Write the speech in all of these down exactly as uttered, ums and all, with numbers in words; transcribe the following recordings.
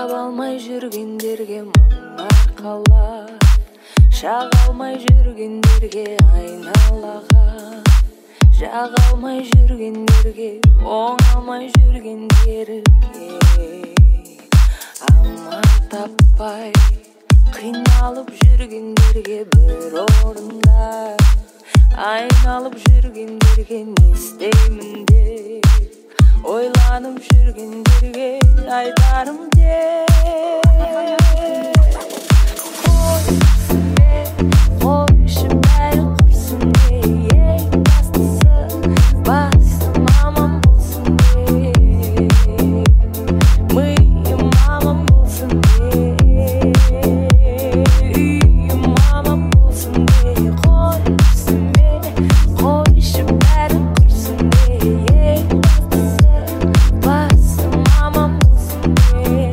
таба алмай жүргендерге мұңар қалар, шаға алмай жүргендерге айналаға, жаға алмай жүргендерге, оңалмай жүргендерге ама таппай қиналып жүргендерге бір орында, айналып жүргендерге не істеймін деп ойланып жүргендерге айтарым деп қойсын бе, қойшы бәрі құрсын бе, ең бастысы басым аман болсын бе, миым аман болсын бе, үйім аман болсын бе, қойсын бе, қойшы бәрі құрсын бе, ең бастысы басым аман болсын бе,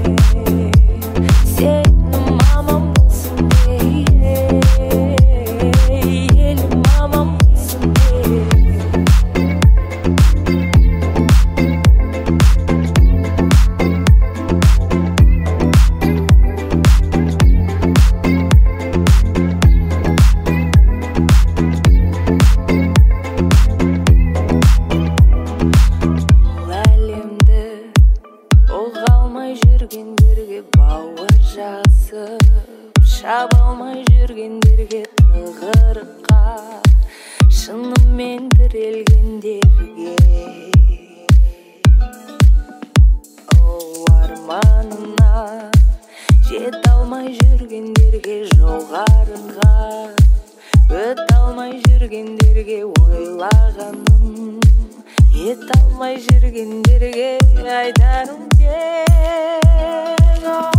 сенім аман болсын бе, елім аман болсын бе. Бұл әлемді ұға алмай жүргендерге бауыр жасып, шаба алмай жүргендерге тығырыққа, шынымен тірелгендерге, оу арманына жете алмай жүргендерге, жоғарыға өте алмай жүргендерге, ойлағаным ете алмай жүргендерге айтарым деп